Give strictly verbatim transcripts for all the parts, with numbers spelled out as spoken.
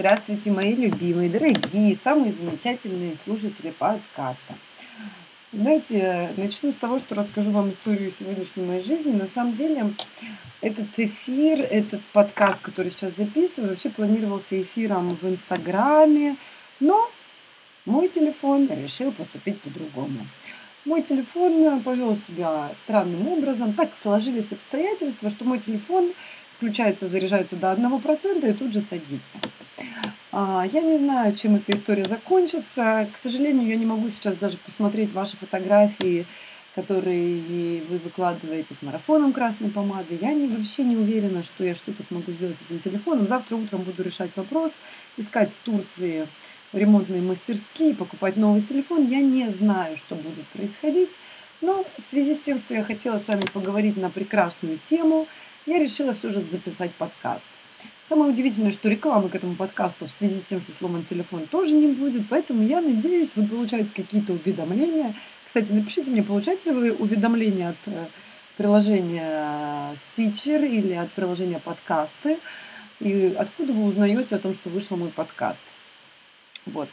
Здравствуйте, мои любимые, дорогие, самые замечательные слушатели подкаста. Знаете, начну с того, что расскажу вам историю сегодняшней моей жизни. На самом деле, этот эфир, этот подкаст, который сейчас записываю, вообще планировался эфиром в Инстаграме, но мой телефон решил поступить по-другому. Мой телефон повел себя странным образом. Так сложились обстоятельства, что мой телефон включается, заряжается до одного процента и тут же садится. А, Я не знаю, чем эта история закончится. К сожалению, я не могу сейчас даже посмотреть ваши фотографии, которые вы выкладываете с марафоном красной помады. Я не, вообще не уверена, что я что-то смогу сделать с этим телефоном. Завтра утром буду решать вопрос, искать в Турции ремонтные мастерские, покупать новый телефон. Я не знаю, что будет происходить. Но в связи с тем, что я хотела с вами поговорить на прекрасную тему, я решила все же записать подкаст. Самое удивительное, что рекламы к этому подкасту в связи с тем, что сломан телефон, тоже не будет. Поэтому я надеюсь, вы получаете какие-то уведомления. Кстати, напишите мне, получаете ли вы уведомления от э, приложения Stitcher или от приложения подкасты? И откуда вы узнаете о том, что вышел мой подкаст? Вот.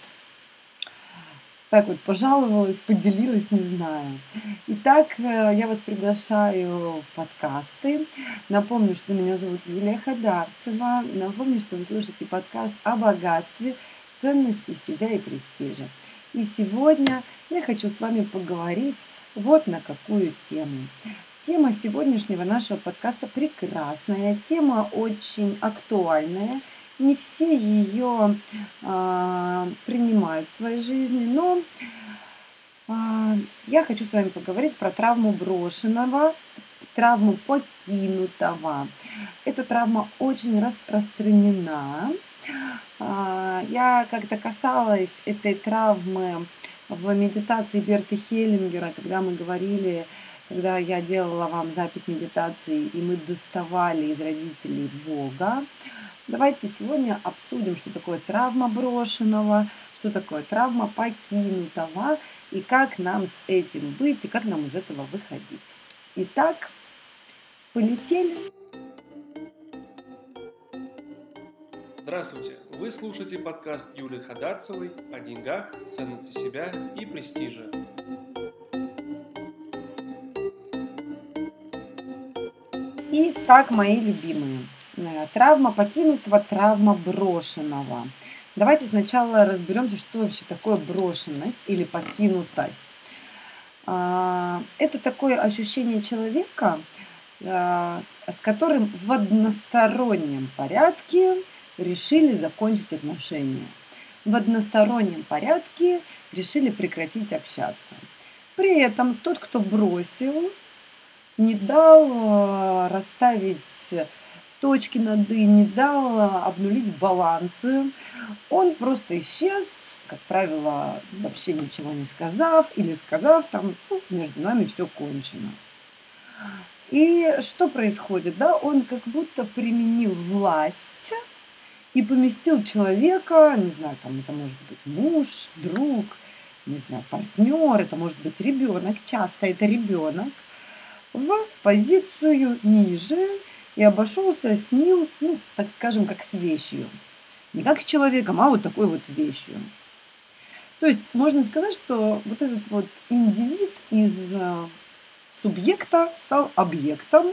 Так вот, пожаловалась, поделилась, не знаю. Итак, э, я вас приглашаю в подкасты. Напомню, что меня зовут Юлия Хадарцева. Напомню, что вы слушаете подкаст о богатстве, ценности себя и престижа. И сегодня я хочу с вами поговорить вот на какую тему. Тема сегодняшнего нашего подкаста прекрасная, тема очень актуальная. Не все ее а, принимают в своей жизни, но а, я хочу с вами поговорить про травму брошенного, травму покинутого. Эта травма очень распространена. А, Я как-то касалась этой травмы в медитации Берты Хеллингера, когда мы говорили, когда я делала вам запись медитации, и мы доставали из родителей Бога. Давайте сегодня обсудим, что такое травма брошенного, что такое травма покинутого, и как нам с этим быть, и как нам из этого выходить. Итак, полетели. Здравствуйте! Вы слушаете подкаст Юлии Хадарцевой о деньгах, ценности себя и престиже. Итак, мои любимые, э, травма покинутого, травма брошенного. Давайте сначала разберемся, что вообще такое брошенность или покинутость. А, Это такое ощущение человека, а, с которым в одностороннем порядке решили закончить отношения. В одностороннем порядке решили прекратить общаться. При этом тот, кто бросил, не дал а, расставить точки над «и», не дал а, обнулить балансы. Он просто исчез, как правило, вообще ничего не сказав, или сказав там, ну, между нами все кончено. И что происходит, да? Он как будто применил власть и поместил человека, не знаю, там это может быть муж, друг, не знаю, партнер, это может быть ребенок, часто это ребенок, в позицию ниже и обошелся с ним, ну, так скажем, как с вещью. Не как с человеком, а вот такой вот вещью. То есть можно сказать, что вот этот вот индивид из э, субъекта стал объектом,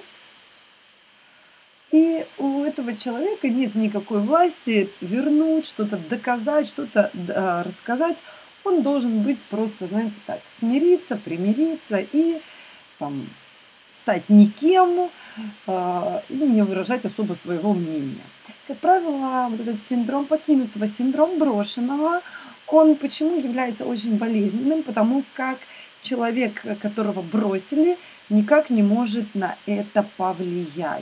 и у этого человека нет никакой власти вернуть, что-то доказать, что-то да, рассказать. Он должен быть просто, знаете, так, смириться, примириться и там, стать никем э, и не выражать особо своего мнения. Как правило, вот этот синдром покинутого, синдром брошенного, он почему является очень болезненным? Потому как человек, которого бросили, никак не может на это повлиять.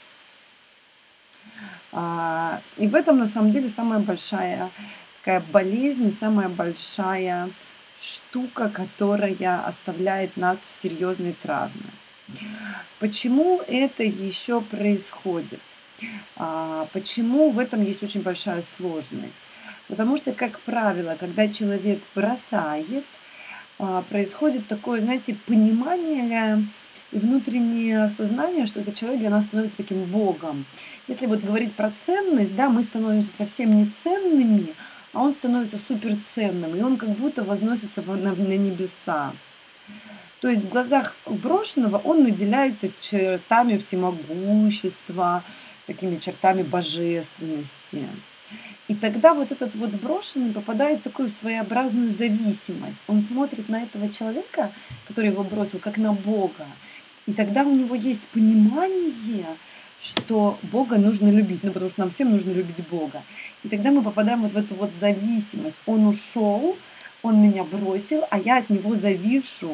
А, И в этом на самом деле самая большая такая болезнь, самая большая штука, которая оставляет нас в серьезной травме. Почему это еще происходит? А, Почему в этом есть очень большая сложность? Потому что, как правило, когда человек бросает, а, происходит такое, знаете, понимание и внутреннее осознание, что этот человек для нас становится таким Богом. Если вот говорить про ценность, да, мы становимся совсем не ценными, а он становится суперценным, и он как будто возносится в- на, на небеса. То есть в глазах брошенного он наделяется чертами всемогущества, такими чертами божественности. И тогда вот этот вот брошенный попадает в такую своеобразную зависимость. Он смотрит на этого человека, который его бросил, как на Бога. И тогда у него есть понимание, что Бога нужно любить, ну потому что нам всем нужно любить Бога. И тогда мы попадаем вот в эту вот зависимость. Он ушел, он меня бросил, а я от него завишу.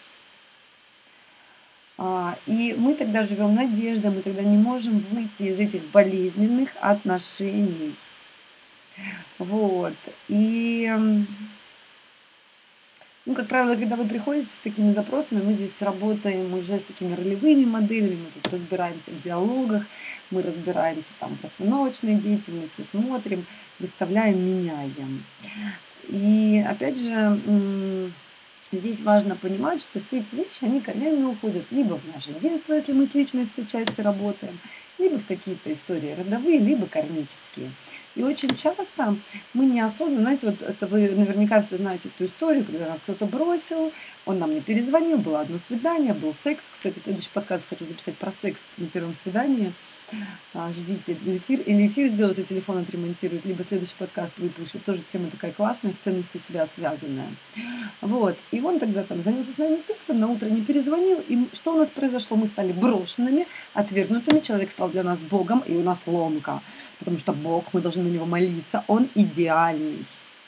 А, И мы тогда живем надеждой, мы тогда не можем выйти из этих болезненных отношений. Вот. И, м, ну, как правило, когда вы приходите с такими запросами, мы здесь работаем уже с такими ролевыми моделями, мы тут разбираемся в диалогах, мы разбираемся там в постановочной деятельности, смотрим, выставляем, меняем. И опять же, м, здесь важно понимать, что все эти вещи, они корнями уходят либо в наше детство, если мы с личностью части работаем, либо в какие-то истории родовые, либо кармические. И очень часто мы неосознанно, знаете, вот это вы наверняка все знаете эту историю, когда нас кто-то бросил, он нам не перезвонил, было одно свидание, был секс. Кстати, следующий подкаст хочу записать про секс на первом свидании. А, Ждите эфир, или эфир сделать, если телефон отремонтируют, либо следующий подкаст выпущу. Тоже тема такая классная, с ценностью себя связанная. Вот. И он тогда там занялся с нами сексом, на утро не перезвонил. И что у нас произошло? Мы стали брошенными, отвергнутыми. Человек стал для нас Богом, и у нас ломка. Потому что Бог, мы должны на него молиться. Он идеальный.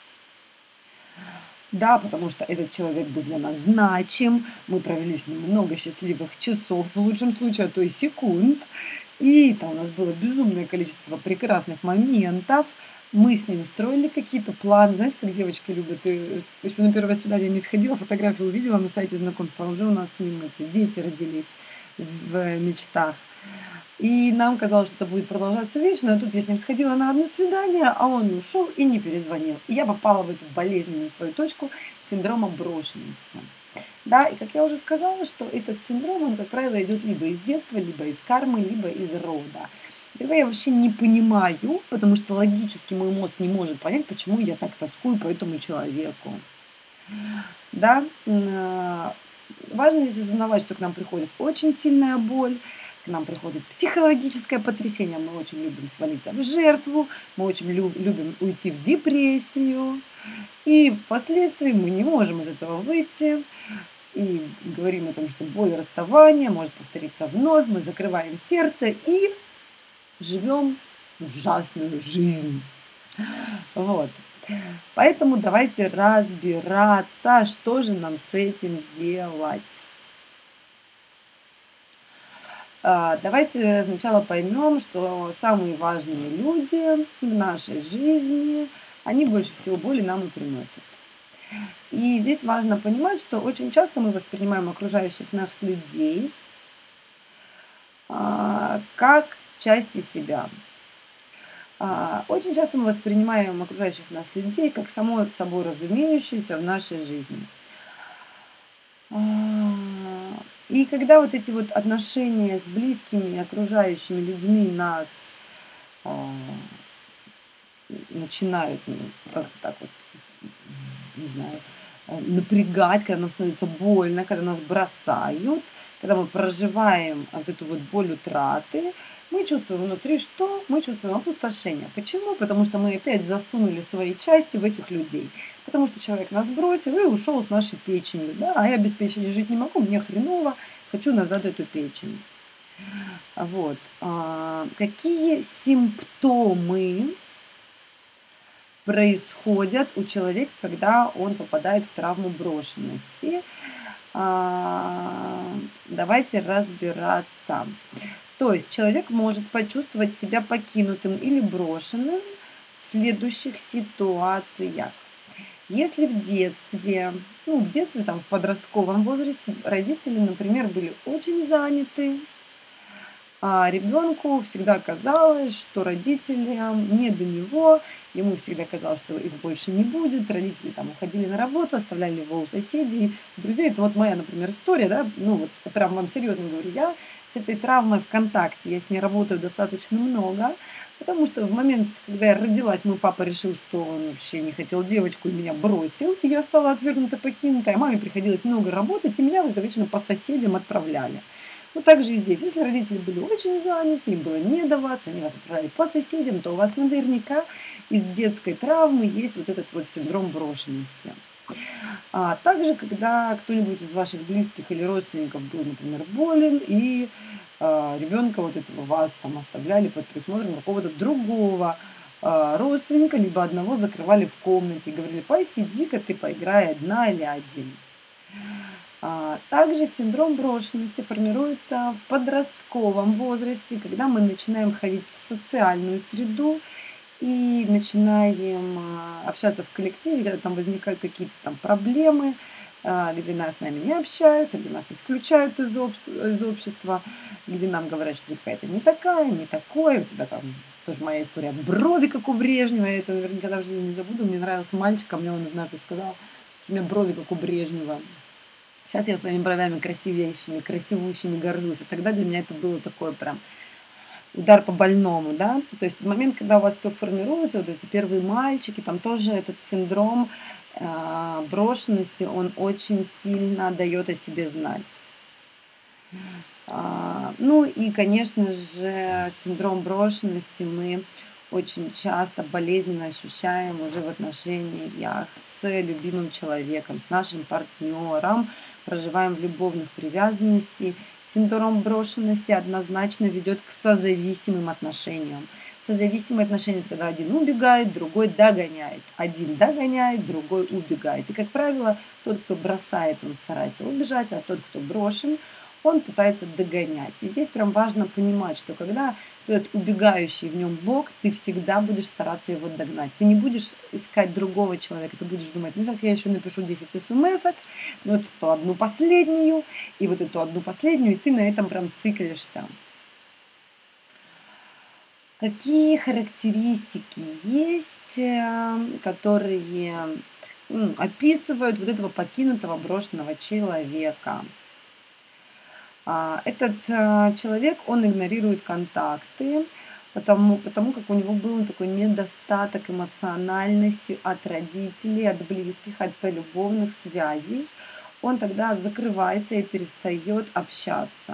Да, потому что этот человек был для нас значим. Мы провели с ним много счастливых часов, в лучшем случае, а то и секунд. И там у нас было безумное количество прекрасных моментов. Мы с ним строили какие-то планы. Знаете, как девочки любят. И еще на первое свидание не сходила, фотографию увидела на сайте знакомства. Уже у нас с ним эти дети родились в мечтах. И нам казалось, что это будет продолжаться вечно. А тут я с ним сходила на одно свидание, а он ушел и не перезвонил. И я попала в эту болезненную свою точку синдрома брошенности. Да, и как я уже сказала, что этот синдром, он, как правило, идет либо из детства, либо из кармы, либо из рода. Тогда я вообще не понимаю, потому что логически мой мозг не может понять, почему я так тоскую по этому человеку. Да, м, важно здесь осознавать, что к нам приходит очень сильная боль, к нам приходит психологическое потрясение, мы очень любим свалиться в жертву, мы очень лю- любим уйти в депрессию, и впоследствии мы не можем из этого выйти, и говорим о том, что боль расставания может повториться вновь, мы закрываем сердце и живем ужасную жизнь. Вот. Поэтому давайте разбираться, что же нам с этим делать. А, Давайте сначала поймем, что самые важные люди в нашей жизни, они больше всего боли нам и приносят. И здесь важно понимать, что очень часто мы воспринимаем окружающих нас людей а, как части себя. А, Очень часто мы воспринимаем окружающих нас людей как само собой разумеющееся в нашей жизни. А, И когда вот эти вот отношения с близкими и окружающими людьми нас а, начинают, ну, как-то так вот, не знаю, э, напрягать, когда нам становится больно, когда нас бросают, когда мы проживаем вот эту вот боль утраты, мы чувствуем внутри что? Мы чувствуем опустошение. Почему? Потому что мы опять засунули свои части в этих людей. Потому что человек нас бросил и ушел с нашей печенью. Да? А я без печени жить не могу, мне хреново, хочу назад эту печень. Вот. А, Какие симптомы происходят у человека, когда он попадает в травму брошенности? А, Давайте разбираться. То есть человек может почувствовать себя покинутым или брошенным в следующих ситуациях. Если в детстве, ну, в детстве, там, в подростковом возрасте родители, например, были очень заняты, А ребенку всегда казалось, что родителям не до него, ему всегда казалось, что их больше не будет. Родители там уходили на работу, оставляли его у соседей, друзей. Это вот моя, например, история, да, ну вот прям вам серьезно говорю, я с этой травмой в контакте, я с ней работаю достаточно много, потому что в момент, когда я родилась, мой папа решил, что он вообще не хотел девочку и меня бросил, и я стала отвергнута, покинута, а маме приходилось много работать, и меня вот вечно по соседям отправляли. Ну, так же и здесь. Если родители были очень заняты, им было не до вас, они вас отправляли по соседям, то у вас наверняка из детской травмы есть вот этот вот синдром брошенности. А также, когда кто-нибудь из ваших близких или родственников был, например, болен, и а, ребенка вот этого вас там оставляли под присмотром какого-то другого а, родственника, либо одного закрывали в комнате и говорили: посиди-ка ты, поиграй одна или один. А, Также синдром брошенности формируется в подростковом возрасте, когда мы начинаем ходить в социальную среду и начинаем а, общаться в коллективе, когда там возникают какие-то там проблемы, а, где нас с нами не общаются, где нас исключают из, об- из общества, где нам говорят, что ты какая-то не такая, не такой, у тебя там тоже моя история, брови, как у Брежнева, я это наверное, никогда в жизни не забуду. Мне нравился мальчик, а мне он однажды сказал, что у меня брови, как у Брежнева. Сейчас я своими бровями красивейшими, красивущими горжусь. А тогда для меня это было такое прям удар по больному, да. То есть в момент, когда у вас все формируется, вот эти первые мальчики, там тоже этот синдром а, брошенности, он очень сильно дает о себе знать. А, Ну и, конечно же, синдром брошенности мы очень часто болезненно ощущаем уже в отношениях с любимым человеком, с нашим партнером, проживаем в любовных привязанностях. Синдром брошенности однозначно ведет к созависимым отношениям. Созависимые отношения – это когда один убегает, другой догоняет. Один догоняет, другой убегает. И, как правило, тот, кто бросает, он старается убежать, а тот, кто брошен, он пытается догонять. И здесь прям важно понимать, что когда этот убегающий в нем бог, ты всегда будешь стараться его догнать. Ты не будешь искать другого человека, ты будешь думать: ну сейчас я еще напишу десять смс-ок, вот эту одну последнюю, и вот эту одну последнюю, и ты на этом прям циклишься. Какие характеристики есть, э, которые м, описывают вот этого покинутого, брошенного человека? А, Этот а, человек, он игнорирует контакты, потому, потому как у него был такой недостаток эмоциональности от родителей, от близких, от любовных связей. Он тогда закрывается и перестает общаться.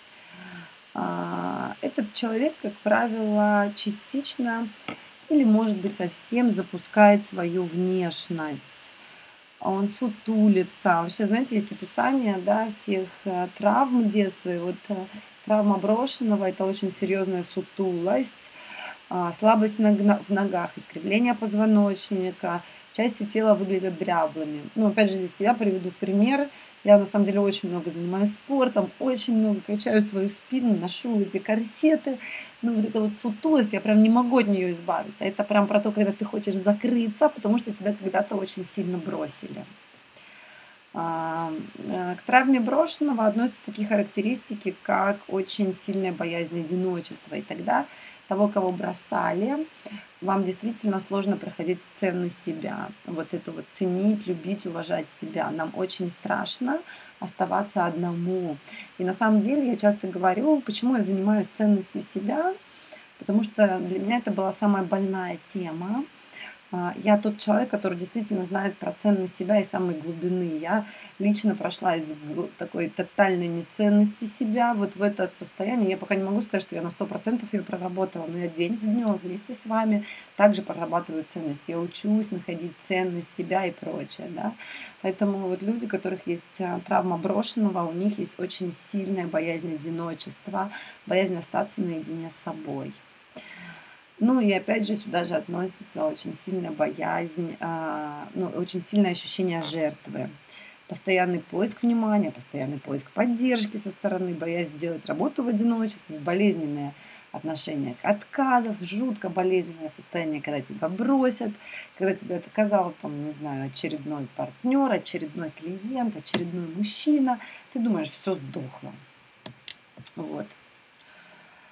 А, Этот человек, как правило, частично или, может быть, совсем запускает свою внешность. А он сутулится. Вообще, знаете, есть описание, да, всех э, травм детства. И вот э, травма брошенного – это очень серьезная сутулость, а, слабость ног- на- в ногах, искривление позвоночника, части тела выглядят дряблыми. Ну, опять же, здесь я приведу пример. Я, на самом деле, очень много занимаюсь спортом, очень много качаю свою спину, ношу эти корсеты. Ну, вот эта вот сутулость, я прям не могу от нее избавиться. Это прям про то, когда ты хочешь закрыться, потому что тебя когда-то очень сильно бросили. А, э, К травме брошенного относятся такие характеристики, как очень сильная боязнь одиночества. И тогда того, кого бросали, вам действительно сложно проходить ценность себя. Вот это вот ценить, любить, уважать себя. Нам очень страшно оставаться одному. И на самом деле я часто говорю, почему я занимаюсь ценностью себя, потому что для меня это была самая больная тема. А, Я тот человек, который действительно знает про ценность себя из самой глубины. Я лично прошла из гл- такой тотальной неценности себя вот в это состояние. Я пока не могу сказать, что я на сто процентов ее проработала, но я день за днем вместе с вами также прорабатываю ценность. Я учусь находить ценность себя и прочее. Да? Поэтому вот люди, у которых есть а, травма брошенного, у них есть очень сильная боязнь одиночества, боязнь остаться наедине с собой. Ну и опять же сюда же относится очень сильная боязнь, а, ну, очень сильное ощущение жертвы. Постоянный поиск внимания, постоянный поиск поддержки со стороны, боязнь сделать работу в одиночестве, болезненное отношение к отказам, жутко болезненное состояние, когда тебя бросят, когда тебя отказал, там, не знаю, очередной партнер, очередной клиент, очередной мужчина. Ты думаешь, все сдохло. Вот.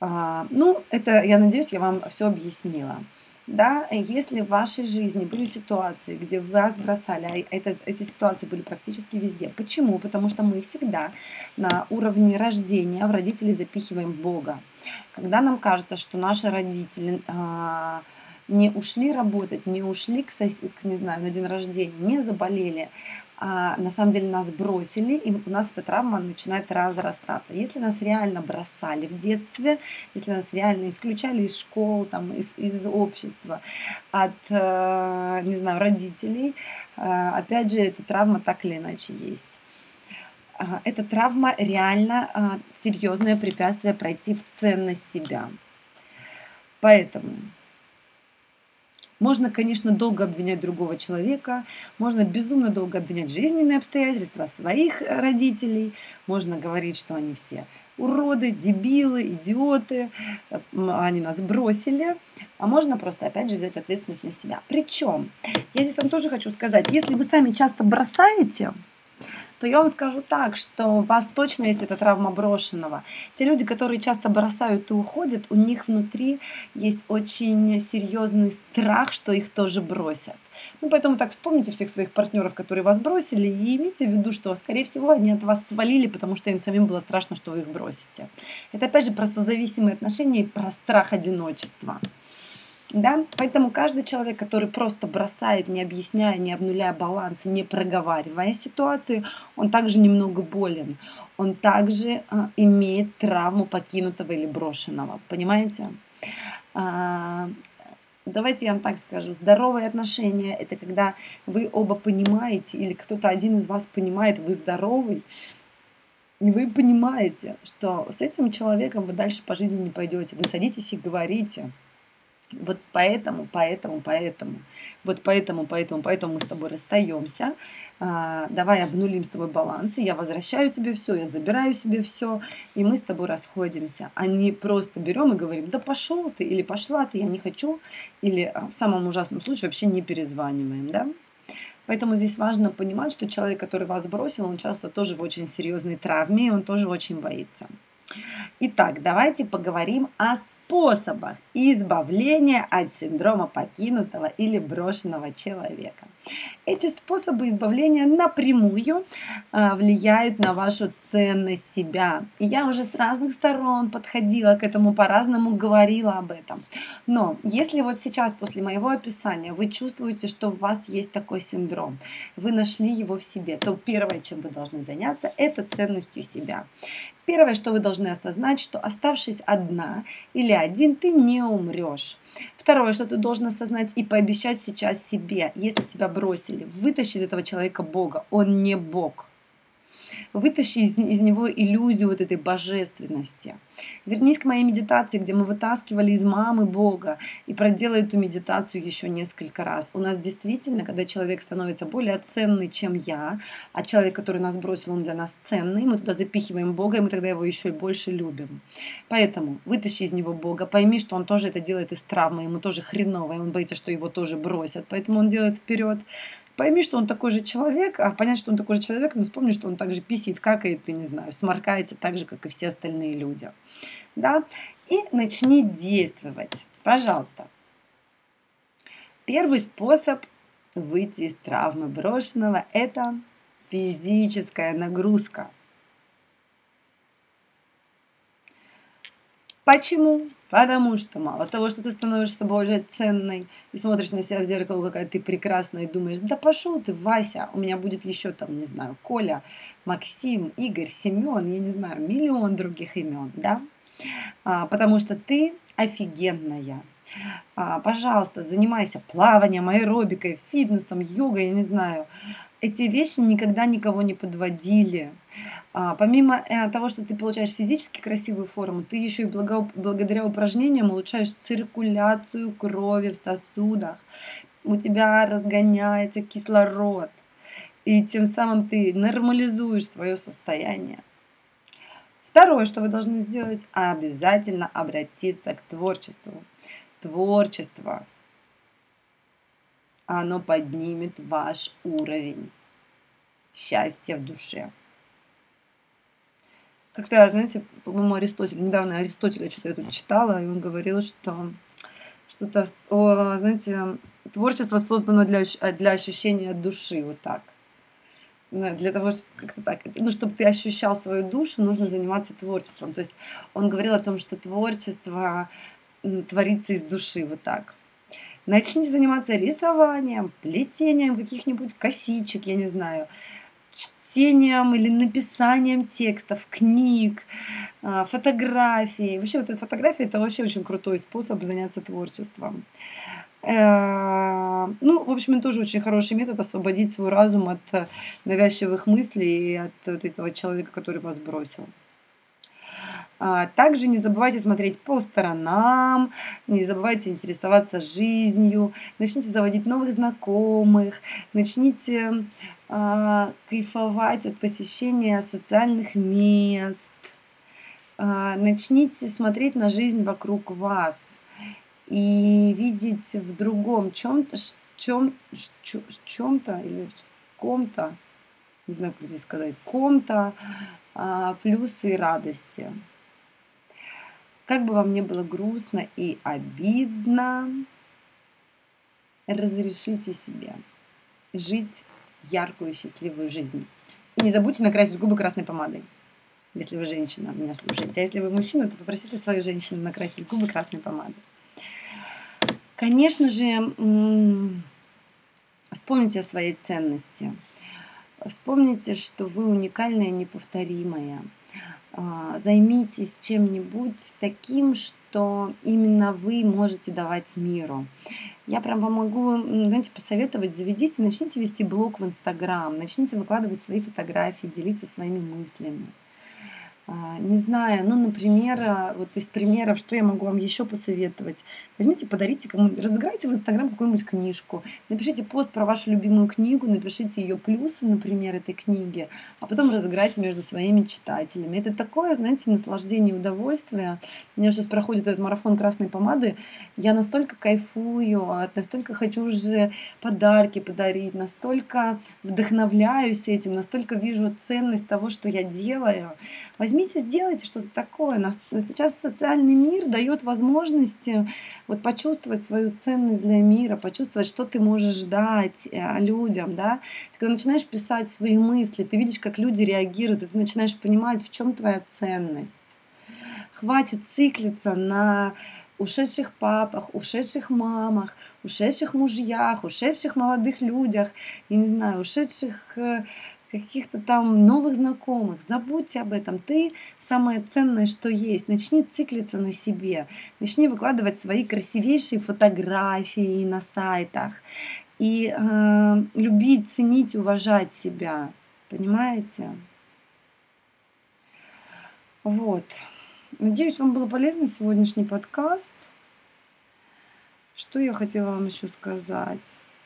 А, ну, это, я надеюсь, я вам все объяснила. Да, если в вашей жизни были ситуации, где вас бросали, а это, эти ситуации были практически везде. Почему? Потому что мы всегда на уровне рождения в родителей запихиваем Бога. Когда нам кажется, что наши родители а, не ушли работать, не ушли к, сос- к, не знаю, на день рождения, не заболели, а на самом деле нас бросили, и у нас эта травма начинает разрастаться. Если нас реально бросали в детстве, если нас реально исключали из школ, там, из, из общества, от, э, не знаю, родителей, э, опять же, эта травма так или иначе есть. А, Эта травма реально а, серьезное препятствие пройти в ценность себя. Поэтому можно, конечно, долго обвинять другого человека, можно безумно долго обвинять жизненные обстоятельства своих э, родителей, можно говорить, что они все уроды, дебилы, идиоты, э, м, они нас бросили, а можно просто, опять же, взять ответственность на себя. Причем, я здесь вам тоже хочу сказать, если вы сами часто бросаете, то я вам скажу так, что у вас точно есть эта травма брошенного. Те люди, которые часто бросают и уходят, у них внутри есть очень серьезный страх, что их тоже бросят. Ну, поэтому так вспомните всех своих партнеров, которые вас бросили, и имейте в виду, что, скорее всего, они от вас свалили, потому что им самим было страшно, что вы их бросите. Это, опять же, про созависимые отношения и про страх одиночества. Да? Поэтому каждый человек, который просто бросает, не объясняя, не обнуляя баланс, не проговаривая ситуации, он также немного болен. Он также а, имеет травму покинутого или брошенного. Понимаете? А, давайте я вам так скажу. Здоровые отношения – это когда вы оба понимаете, или кто-то один из вас понимает, вы здоровый, и вы понимаете, что с этим человеком вы дальше по жизни не пойдете. Вы садитесь и говорите. Вот поэтому, поэтому, поэтому, вот поэтому, поэтому, поэтому мы с тобой расстаемся. А, давай обнулим с тобой баланс, и я возвращаю тебе все, я забираю себе все, и мы с тобой расходимся. А не просто берем и говорим, да пошел ты, или пошла ты, я не хочу, или а, в самом ужасном случае вообще не перезваниваем, да? Поэтому здесь важно понимать, что человек, который вас бросил, он часто тоже в очень серьезной травме, и он тоже очень боится. Итак, давайте поговорим о способах избавления от синдрома покинутого или брошенного человека. Эти способы избавления напрямую а, влияют на вашу ценность себя. И я уже с разных сторон подходила к этому, по-разному говорила об этом. Но если вот сейчас после моего описания вы чувствуете, что у вас есть такой синдром, вы нашли его в себе, то первое, чем вы должны заняться, это ценностью себя. Первое, что вы должны осознать, что оставшись одна или один, ты не умрешь. Второе, что ты должен осознать и пообещать сейчас себе, если тебя бросили, вытащи из этого человека Бога, он не Бог. Вытащи из, из него иллюзию вот этой божественности. Вернись к моей медитации, где мы вытаскивали из мамы Бога, и проделай эту медитацию еще несколько раз. У нас действительно, когда человек становится более ценный, чем я, а человек, который нас бросил, он для нас ценный, мы туда запихиваем Бога, и мы тогда его еще и больше любим. Поэтому вытащи из него Бога, пойми, что он тоже это делает из травмы, ему тоже хреново, и он боится, что его тоже бросят, поэтому он делает вперед. Пойми, что он такой же человек, а понять, что он такой же человек, но вспомни, что он также писит, какает, ты не знаю, сморкается так же, как и все остальные люди. Да? И начни действовать. Пожалуйста. Первый способ выйти из травмы брошенного – это физическая нагрузка. Почему? Потому что мало того, что ты становишься более ценной и смотришь на себя в зеркало, какая ты прекрасная, и думаешь, да пошел ты, Вася, у меня будет еще там, не знаю, Коля, Максим, Игорь, Семен, я не знаю, миллион других имен, да? А, потому что ты офигенная. А, пожалуйста, занимайся плаванием, аэробикой, фитнесом, йогой, я не знаю. Эти вещи никогда никого не подводили. А, помимо э, того, что ты получаешь физически красивую форму, ты еще и благо- благодаря упражнениям улучшаешь циркуляцию крови в сосудах. У тебя разгоняется кислород. И тем самым ты нормализуешь свое состояние. Второе, что вы должны сделать, обязательно обратиться к творчеству. Творчество, оно поднимет ваш уровень счастья в душе. Как-то, знаете, по-моему, Аристотель, недавно Аристотеля что-то я тут читала, и он говорил, что что-то, с- о, знаете, творчество создано для, ощ- а, для ощущения души, вот так. Ну, для того, ш- как-то так, ну, чтобы ты ощущал свою душу, нужно заниматься творчеством. То есть он говорил о том, что творчество м, творится из души, вот так. Начните заниматься рисованием, плетением каких-нибудь косичек, я не знаю, чтением или написанием текстов, книг, а, фотографии. Вообще вот эта фотография — это вообще очень крутой способ заняться творчеством. Э, ну, в общем, это тоже очень хороший метод освободить свой разум от э, навязчивых мыслей и от вот этого человека, который вас бросил. А, также не забывайте смотреть по сторонам, не забывайте интересоваться жизнью, начните заводить новых знакомых, начните а, кайфовать от посещения социальных мест, а, начните смотреть на жизнь вокруг вас и видеть в другом чем-то, чем, чем-то или в ком-то, не знаю, как здесь сказать, ком-то а, плюсы и радости. Как бы вам не было грустно и обидно, разрешите себе жить яркую и счастливую жизнь. И не забудьте накрасить губы красной помадой, если вы женщина, меня слушаете. А если вы мужчина, то попросите свою женщину накрасить губы красной помадой. Конечно же, м, вспомните о своей ценности. Вспомните, что вы уникальная и неповторимая. А, Займитесь чем-нибудь таким, что именно вы можете давать миру. Я прям вам могу, м, знаете, посоветовать, заведите, начните вести блог в Инстаграм, начните выкладывать свои фотографии, делиться своими мыслями. А, Не знаю, ну, например, а, вот из примеров, что я могу вам еще посоветовать. Возьмите, подарите кому-нибудь, разыграйте в Инстаграм какую-нибудь книжку, напишите пост про вашу любимую книгу, напишите ее плюсы, например, этой книги, а потом разыграйте между своими читателями. Это такое, знаете, наслаждение, удовольствие. У меня сейчас проходит этот марафон красной помады, я настолько кайфую, а, настолько хочу уже подарки подарить, настолько вдохновляюсь этим, настолько вижу ценность того, что я делаю. Возьмите, сделайте что-то такое. Нас- Сейчас социальный мир дает возможности вот почувствовать свою ценность для мира, почувствовать, что ты можешь дать э, людям, да. Ты когда начинаешь писать свои мысли, ты видишь, как люди реагируют, и ты начинаешь понимать, в чем твоя ценность. Хватит циклиться на ушедших папах, ушедших мамах, ушедших мужьях, ушедших молодых людях, я не знаю, ушедших э, каких-то там новых знакомых. Забудьте об этом. Ты самое ценное, что есть. Начни циклиться на себе. Начни выкладывать свои красивейшие фотографии на сайтах. И э, любить, ценить, уважать себя. Понимаете? Вот. Надеюсь, вам был полезный сегодняшний подкаст. Что я хотела вам еще сказать?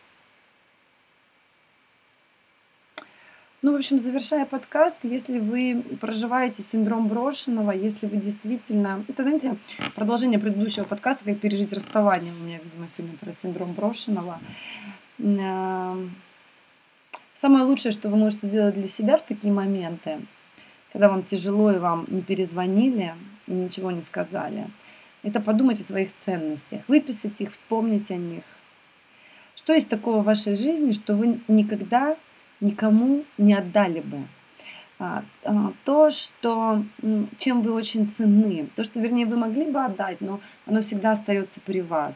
Ну, в общем, завершая подкаст, если вы проживаете синдром брошенного, если вы действительно... Это, знаете, продолжение предыдущего подкаста, как пережить расставание. У меня, видимо, сегодня про синдром брошенного. М, Самое лучшее, что вы можете сделать для себя в такие моменты, когда вам тяжело и вам не перезвонили и ничего не сказали, это подумать о своих ценностях, выписать их, вспомнить о них. Что есть такого в вашей жизни, что вы никогда никому не отдали бы? А, а, То, что, м, чем вы очень ценны, то, что, вернее, вы могли бы отдать, но оно всегда остается при вас.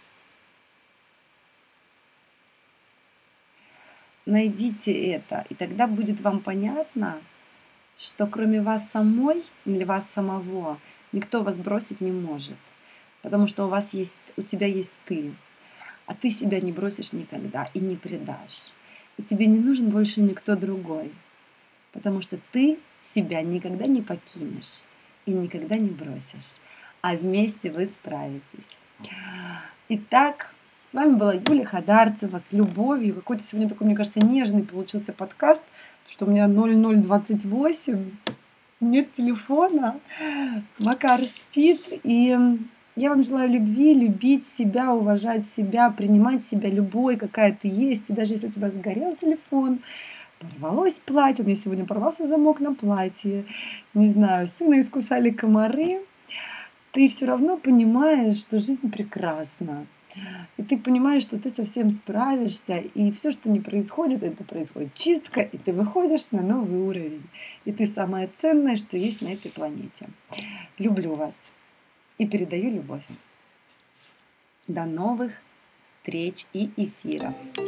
Найдите это, и тогда будет вам понятно, что кроме вас самой или вас самого никто вас бросить не может, потому что у вас есть, у тебя есть ты, а ты себя не бросишь никогда и не предашь. И тебе не нужен больше никто другой, потому что ты себя никогда не покинешь и никогда не бросишь, а вместе вы справитесь. Итак, с вами была Юлия Хадарцева с любовью. Какой-то сегодня такой, мне кажется, нежный получился подкаст, что у меня ноль ноль двадцать восемь, нет телефона, Макар спит, и я вам желаю любви, любить себя, уважать себя, принимать себя любой, какая ты есть. И даже если у тебя сгорел телефон, порвалось платье, у меня сегодня порвался замок на платье, не знаю, сына искусали комары, ты все равно понимаешь, что жизнь прекрасна. И ты понимаешь, что ты со всем справишься, и все, что не происходит, это происходит чистка, и ты выходишь на новый уровень. И ты самое ценное, что есть на этой планете. Люблю вас и передаю любовь. До новых встреч и эфиров.